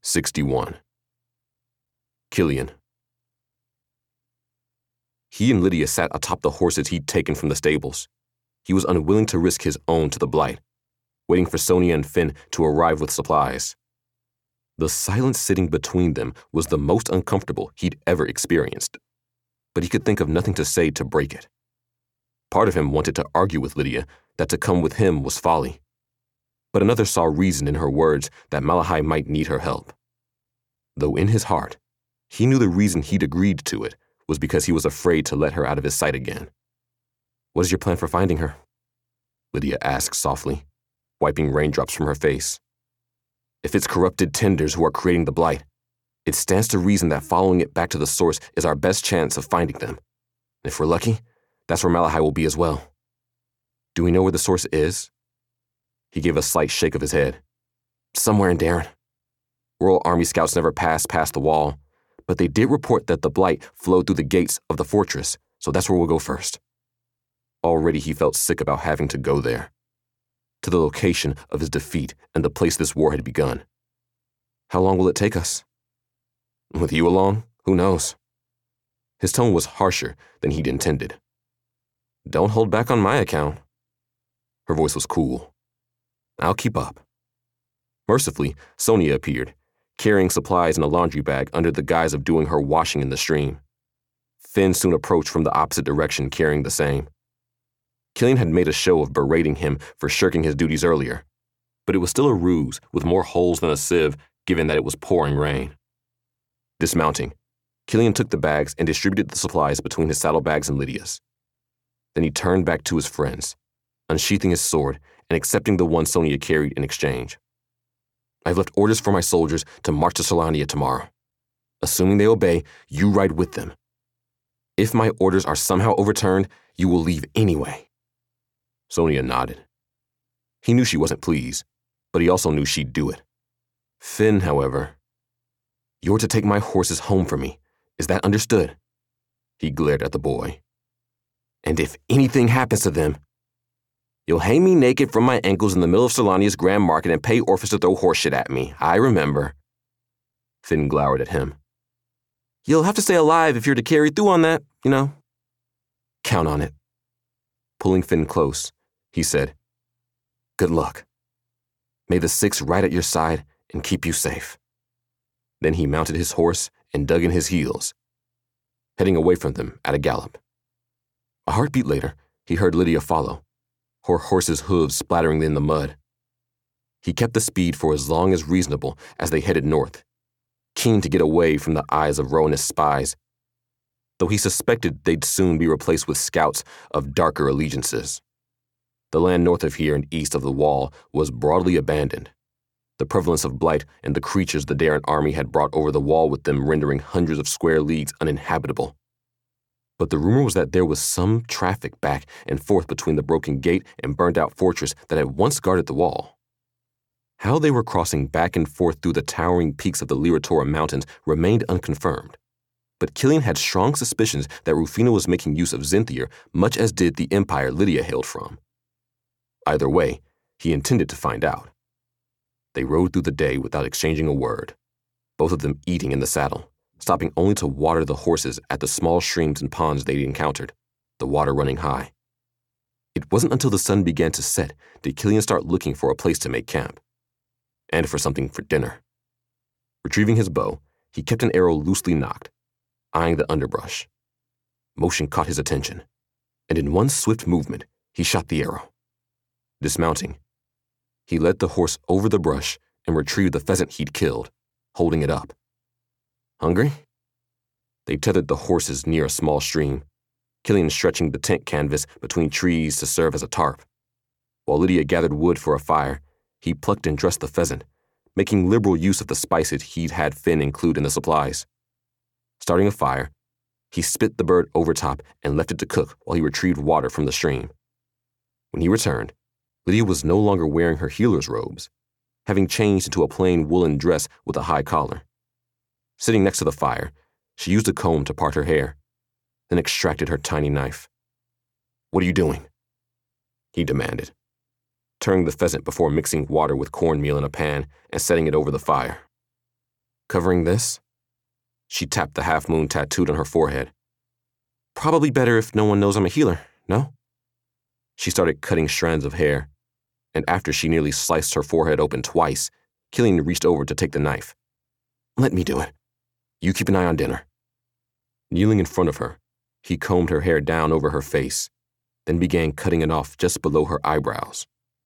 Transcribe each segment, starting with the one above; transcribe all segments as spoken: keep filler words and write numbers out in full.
sixty-one. Killian. He and Lydia sat atop the horses he'd taken from the stables. He was unwilling to risk his own to the Blight, waiting for Sonia and Finn to arrive with supplies. The silence sitting between them was the most uncomfortable he'd ever experienced, but he could think of nothing to say to break it. Part of him wanted to argue with Lydia that to come with him was folly, but another saw reason in her words that Malahai might need her help. Though in his heart, he knew the reason he'd agreed to it was because he was afraid to let her out of his sight again. "What is your plan for finding her?" Lydia asked softly, wiping raindrops from her face. "If it's corrupted tenders who are creating the Blight, it stands to reason that following it back to the source is our best chance of finding them. If we're lucky, that's where Malahai will be as well. Do we know where the source is?" He gave a slight shake of his head. "Somewhere in Darren. Royal Army scouts never passed past the wall, but they did report that the Blight flowed through the gates of the fortress, so that's where we'll go first." Already he felt sick about having to go there, to the location of his defeat and the place this war had begun. "How long will it take us?" "With you along, who knows?" His tone was harsher than he'd intended. "Don't hold back on my account." Her voice was cool. "I'll keep up." Mercifully, Sonia appeared, carrying supplies in a laundry bag under the guise of doing her washing in the stream. Finn soon approached from the opposite direction carrying the same. Killian had made a show of berating him for shirking his duties earlier, but it was still a ruse with more holes than a sieve given that it was pouring rain. Dismounting, Killian took the bags and distributed the supplies between his saddlebags and Lydia's. Then he turned back to his friends, unsheathing his sword and accepting the one Sonia carried in exchange. "I've left orders for my soldiers to march to Solania tomorrow. Assuming they obey, you ride with them. If my orders are somehow overturned, you will leave anyway." Sonia nodded. He knew she wasn't pleased, but he also knew she'd do it. Finn, however, "You're to take my horses home for me. Is that understood?" He glared at the boy. "And if anything happens to them, you'll hang me naked from my ankles in the middle of Solania's Grand Market and pay Orphis to throw horseshit at me. I remember." Finn glowered at him. "You'll have to stay alive if you're to carry through on that, you know." "Count on it." Pulling Finn close, he said, "Good luck. May the Six ride at your side and keep you safe." Then he mounted his horse and dug in his heels, heading away from them at a gallop. A heartbeat later, he heard Lydia follow, her horse's hooves splattering in the mud. He kept the speed for as long as reasonable as they headed north, keen to get away from the eyes of Rowanist spies, though he suspected they'd soon be replaced with scouts of darker allegiances. The land north of here and east of the wall was broadly abandoned, the prevalence of Blight and the creatures the Darren army had brought over the wall with them rendering hundreds of square leagues uninhabitable. But the rumor was that there was some traffic back and forth between the broken gate and burnt-out fortress that had once guarded the wall. How they were crossing back and forth through the towering peaks of the Lyratora Mountains remained unconfirmed, but Killian had strong suspicions that Rufina was making use of Zinthier much as did the empire Lydia hailed from. Either way, he intended to find out. They rode through the day without exchanging a word, both of them eating in the saddle, stopping only to water the horses at the small streams and ponds they'd encountered, the water running high. It wasn't until the sun began to set did Killian start looking for a place to make camp, and for something for dinner. Retrieving his bow, he kept an arrow loosely nocked, eyeing the underbrush. Motion caught his attention, and in one swift movement, he shot the arrow. Dismounting, he led the horse over the brush and retrieved the pheasant he'd killed, holding it up. "Hungry?" They tethered the horses near a small stream, Killian stretching the tent canvas between trees to serve as a tarp. While Lydia gathered wood for a fire, he plucked and dressed the pheasant, making liberal use of the spices he'd had Finn include in the supplies. Starting a fire, he spit the bird over top and left it to cook while he retrieved water from the stream. When he returned, Lydia was no longer wearing her healer's robes, having changed into a plain woolen dress with a high collar. Sitting next to the fire, she used a comb to part her hair, then extracted her tiny knife. "What are you doing?" he demanded, turning the pheasant before mixing water with cornmeal in a pan and setting it over the fire. Covering this? She tapped the half-moon tattooed on her forehead. Probably better if no one knows I'm a healer, no? She started cutting strands of hair, and after she nearly sliced her forehead open twice, Killian reached over to take the knife. Let me do it. You keep an eye on dinner. Kneeling in front of her, he combed her hair down over her face, then began cutting it off just below her eyebrows.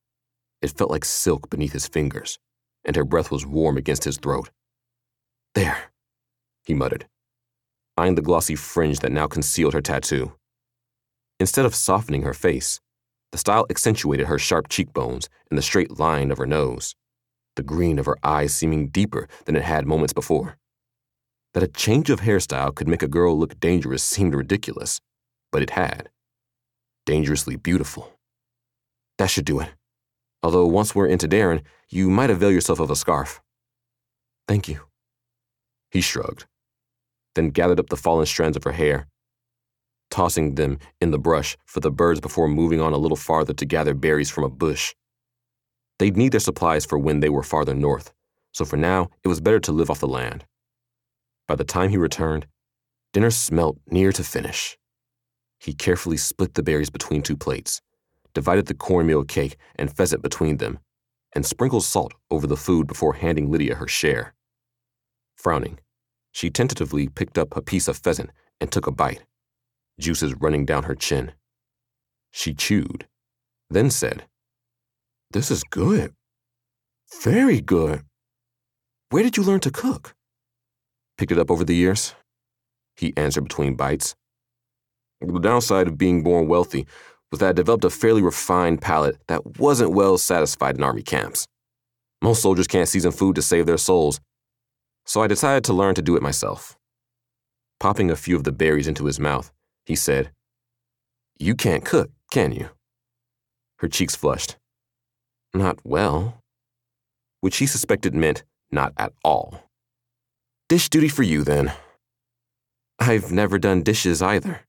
It felt like silk beneath his fingers, and her breath was warm against his throat. There, he muttered, eyeing the glossy fringe that now concealed her tattoo. Instead of softening her face, the style accentuated her sharp cheekbones and the straight line of her nose, the green of her eyes seeming deeper than it had moments before. That a change of hairstyle could make a girl look dangerous seemed ridiculous, but it had. Dangerously beautiful. That should do it. Although once we're into Darren, you might avail yourself of a scarf. Thank you. He shrugged, then gathered up the fallen strands of her hair, tossing them in the brush for the birds before moving on a little farther to gather berries from a bush. They'd need their supplies for when they were farther north, so for now it was better to live off the land. By the time he returned, dinner smelt near to finish. He carefully split the berries between two plates, divided the cornmeal cake and pheasant between them, and sprinkled salt over the food before handing Lydia her share. Frowning, she tentatively picked up a piece of pheasant and took a bite, juices running down her chin. She chewed, then said, This is good. Very good. Where did you learn to cook? Picked it up over the years, he answered between bites. The downside of being born wealthy was that I developed a fairly refined palate that wasn't well satisfied in army camps. Most soldiers can't season food to save their souls, so I decided to learn to do it myself. Popping a few of the berries into his mouth, he said, You can't cook, can you? Her cheeks flushed. Not well. Which he suspected meant not at all. Dish duty for you, then. I've never done dishes either.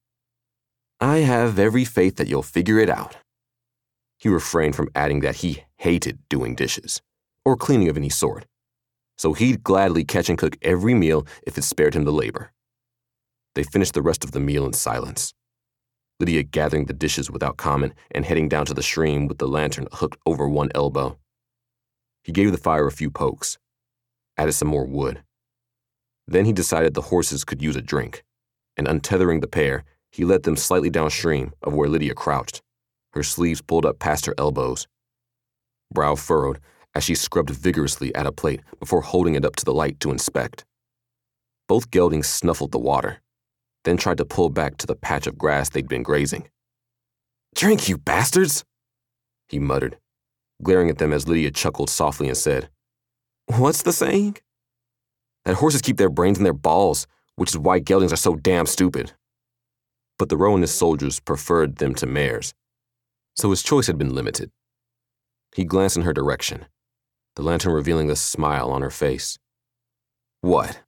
I have every faith that you'll figure it out. He refrained from adding that he hated doing dishes, or cleaning of any sort, so he'd gladly catch and cook every meal if it spared him the labor. They finished the rest of the meal in silence, Lydia gathering the dishes without comment and heading down to the stream with the lantern hooked over one elbow. He gave the fire a few pokes, added some more wood. Then he decided the horses could use a drink, and untethering the pair, he led them slightly downstream of where Lydia crouched, her sleeves pulled up past her elbows. Brow furrowed as she scrubbed vigorously at a plate before holding it up to the light to inspect. Both geldings snuffled the water, then tried to pull back to the patch of grass they'd been grazing. Drink, you bastards! He muttered, glaring at them as Lydia chuckled softly and said, What's the saying? That horses keep their brains in their balls, which is why geldings are so damn stupid. But the Rowanist soldiers preferred them to mares, so his choice had been limited. He glanced in her direction, the lantern revealing the smile on her face. What?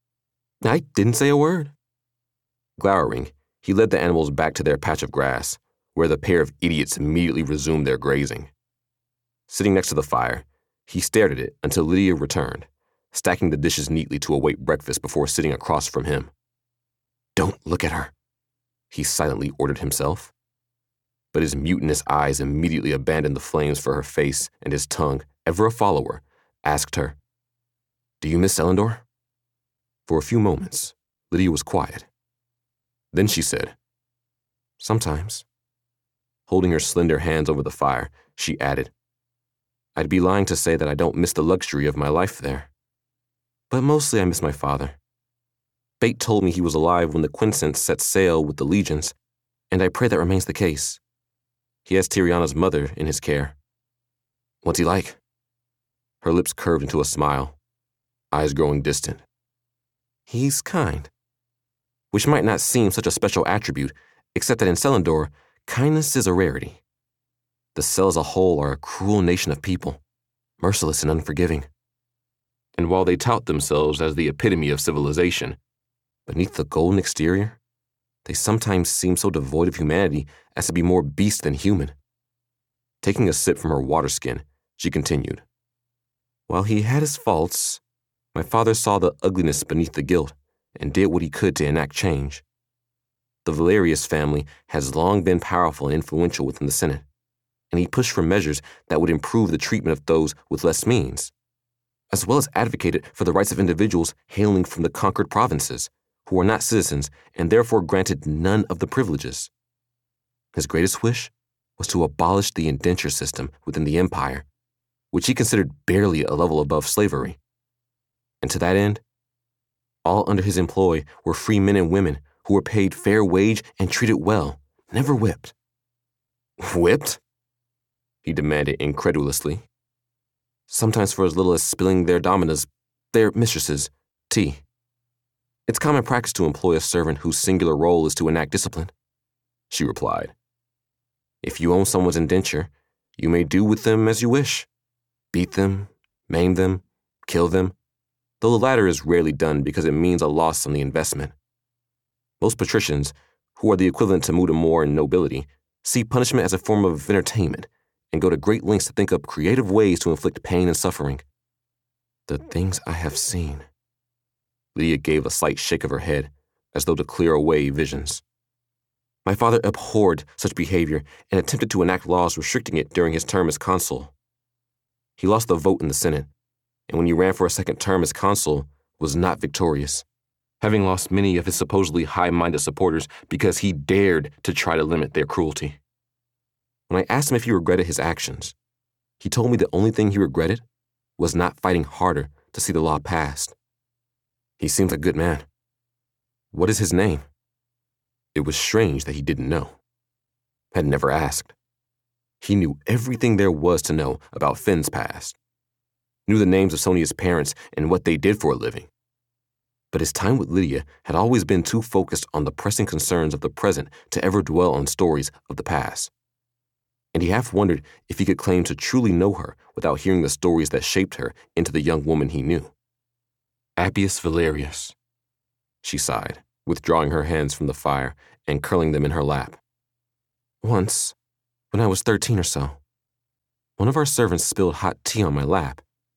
I didn't say a word. Glowering, he led the animals back to their patch of grass, where the pair of idiots immediately resumed their grazing. Sitting next to the fire, he stared at it until Lydia returned, stacking the dishes neatly to await breakfast before sitting across from him. Don't look at her, he silently ordered himself. But his mutinous eyes immediately abandoned the flames for her face, and his tongue, ever a follower, asked her, Do you miss Elendor? For a few moments, Lydia was quiet. Then she said, Sometimes. Holding her slender hands over the fire, she added, I'd be lying to say that I don't miss the luxury of my life there. But mostly I miss my father. Fate told me he was alive when the Quincents set sail with the legions, and I pray that remains the case. He has Tiriana's mother in his care. What's he like? Her lips curved into a smile, eyes growing distant. He's kind. Which might not seem such a special attribute, except that in Selendor, kindness is a rarity. The Sel as a whole are a cruel nation of people, merciless and unforgiving. And while they tout themselves as the epitome of civilization, beneath the golden exterior, they sometimes seem so devoid of humanity as to be more beast than human. Taking a sip from her water skin, she continued, While he had his faults, My father saw the ugliness beneath the guilt and did what he could to enact change. The Valerius family has long been powerful and influential within the Senate, and he pushed for measures that would improve the treatment of those with less means, as well as advocated for the rights of individuals hailing from the conquered provinces, who were not citizens and therefore granted none of the privileges. His greatest wish was to abolish the indenture system within the empire, which he considered barely a level above slavery. And to that end, all under his employ were free men and women who were paid fair wage and treated well, never whipped. Whipped? He demanded incredulously. Sometimes for as little as spilling their dominas, their mistresses, tea. It's common practice to employ a servant whose singular role is to enact discipline, she replied. If you own someone's indenture, you may do with them as you wish. Beat them, maim them, kill them, though the latter is rarely done because it means a loss on the investment. Most patricians, who are the equivalent to Mudamore in nobility, see punishment as a form of entertainment and go to great lengths to think up creative ways to inflict pain and suffering. The things I have seen. Lydia gave a slight shake of her head, as though to clear away visions. My father abhorred such behavior and attempted to enact laws restricting it during his term as consul. He lost the vote in the Senate, and when he ran for a second term as consul, was not victorious, having lost many of his supposedly high-minded supporters because he dared to try to limit their cruelty. When I asked him if he regretted his actions, he told me the only thing he regretted was not fighting harder to see the law passed. He seems a good man. What is his name? It was strange that he didn't know. Had never asked. He knew everything there was to know about Finn's past. Knew the names of Sonia's parents and what they did for a living. But his time with Lydia had always been too focused on the pressing concerns of the present to ever dwell on stories of the past. And he half wondered if he could claim to truly know her without hearing the stories that shaped her into the young woman he knew. Appius Valerius, she sighed, withdrawing her hands from the fire and curling them in her lap. Once, when I was thirteen or so, one of our servants spilled hot tea on my lap.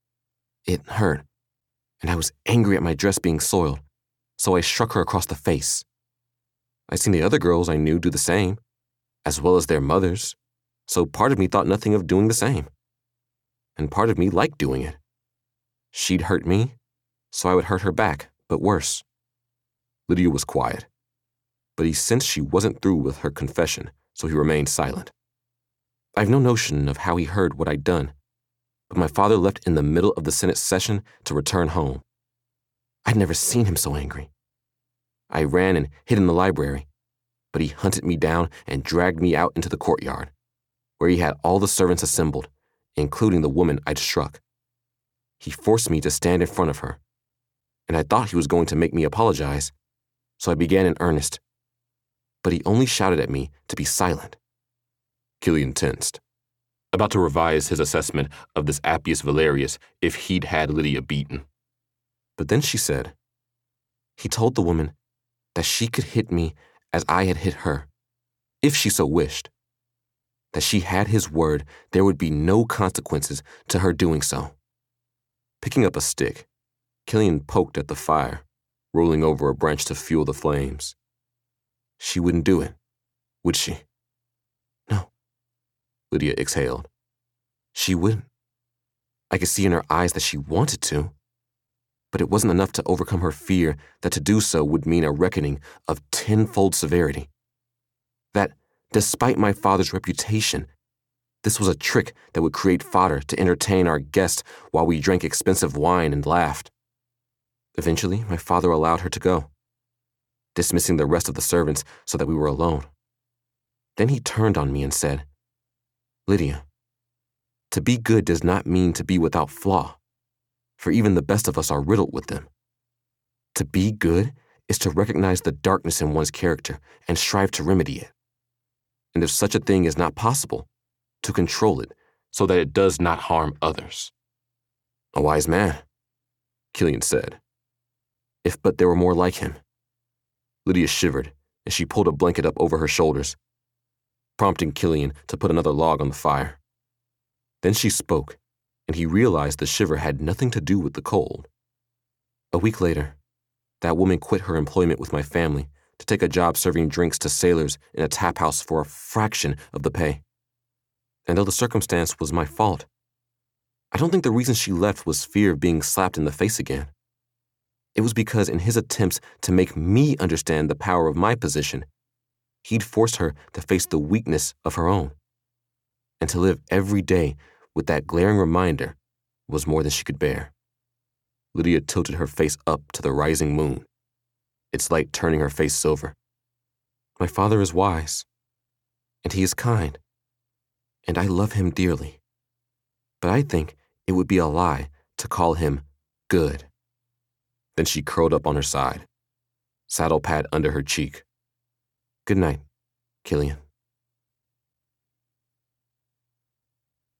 It hurt, and I was angry at my dress being soiled, so I struck her across the face. I'd seen the other girls I knew do the same, as well as their mothers, so part of me thought nothing of doing the same. And part of me liked doing it. She'd hurt me, so I would hurt her back, but worse. Lydia was quiet, but he sensed she wasn't through with her confession, so he remained silent. I've no notion of how he heard what I'd done, but my father left in the middle of the Senate session to return home. I'd never seen him so angry. I ran and hid in the library, but he hunted me down and dragged me out into the courtyard, where he had all the servants assembled, including the woman I'd struck. He forced me to stand in front of her, and I thought he was going to make me apologize, so I began in earnest. But he only shouted at me to be silent. Killian tensed, about to revise his assessment of this Appius Valerius if he'd had Lydia beaten. But then she said, he told the woman that she could hit me as I had hit her, if she so wished. That she had his word there would be no consequences to her doing so. Picking up a stick, Killian poked at the fire, rolling over a branch to fuel the flames. She wouldn't do it, would she? No. Lydia exhaled. She wouldn't. I could see in her eyes that she wanted to, but it wasn't enough to overcome her fear that to do so would mean a reckoning of tenfold severity. That, despite my father's reputation, this was a trick that would create fodder to entertain our guests while we drank expensive wine and laughed. Eventually, my father allowed her to go, dismissing the rest of the servants so that we were alone. Then he turned on me and said, Lydia, to be good does not mean to be without flaw, for even the best of us are riddled with them. To be good is to recognize the darkness in one's character and strive to remedy it. And if such a thing is not possible, to control it so that it does not harm others. A wise man, Killian said. If but there were more like him. Lydia shivered as she pulled a blanket up over her shoulders, prompting Killian to put another log on the fire. Then she spoke, and he realized the shiver had nothing to do with the cold. A week later, that woman quit her employment with my family to take a job serving drinks to sailors in a tap house for a fraction of the pay. And though the circumstance was my fault, I don't think the reason she left was fear of being slapped in the face again. It was because in his attempts to make me understand the power of my position, he'd forced her to face the weakness of her own. And to live every day with that glaring reminder was more than she could bear. Lydia tilted her face up to the rising moon, its light turning her face silver. My father is wise, and he is kind, and I love him dearly. But I think it would be a lie to call him good. Then she curled up on her side, saddle pad under her cheek. Good night, Killian.